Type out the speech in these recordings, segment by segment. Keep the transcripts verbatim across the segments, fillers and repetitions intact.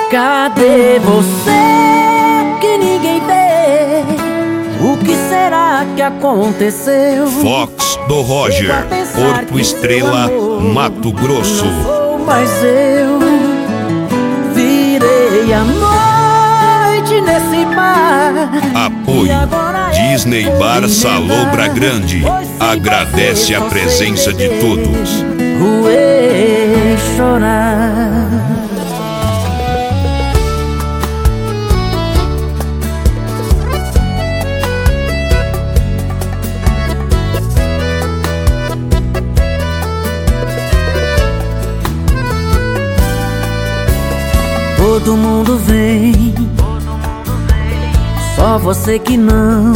Cadê você que ninguém vê? O que será que aconteceu? Fox do Roger, Porto Estrela, amor, Mato Grosso. Não sou mais eu. Virei a noite nesse bar. Apoio Disney Bar Salobra Grande. Agradece a presença de todos. Ruei chorar. Todo mundo vem, só você que não.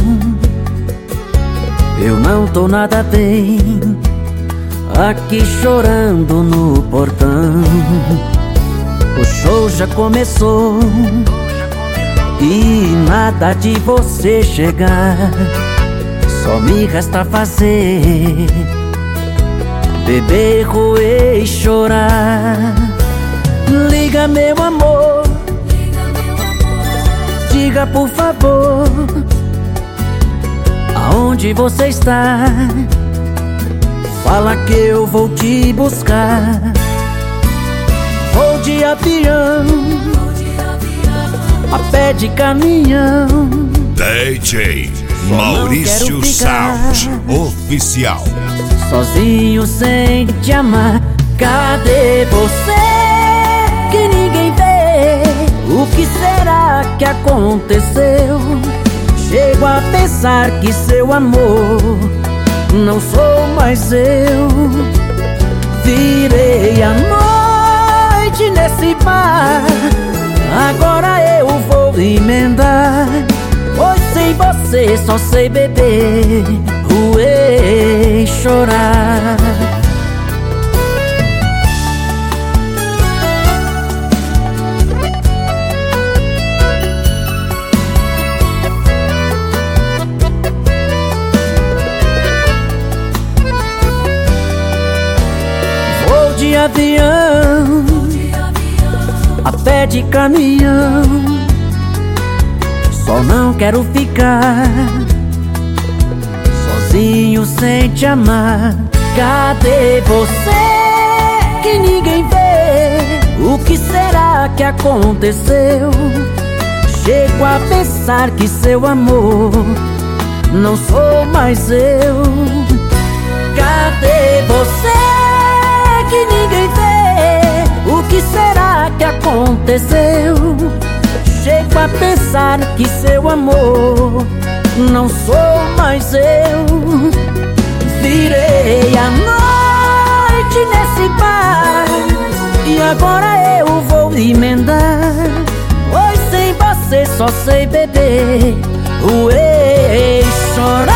Eu não tô nada bem, aqui chorando no portão. O show já começou e nada de você chegar. Só me resta fazer beber, roer e chorar. Liga, meu amor, diga por favor, aonde você está? Fala que eu vou te buscar. Vou de avião, a pé de caminhão. D J Maurício Sound Oficial. Sozinho sem te amar. Cadê você que ninguém vê? O que será que aconteceu? Chego a pensar que seu amor não sou mais eu. Virei a noite nesse bar, agora eu vou emendar. Pois sem você só sei beber, roer e chorar. De avião, a pé de caminhão. Só não quero ficar sozinho sem te amar. Cadê você que ninguém vê? O que será que aconteceu? Chego a pensar que seu amor não sou mais eu. Cadê você que ninguém vê? O que será que aconteceu? Chego a pensar que seu amor não sou mais eu. Virei a noite nesse bar e agora eu vou emendar. Pois sem você só sei beber, roer e chorar.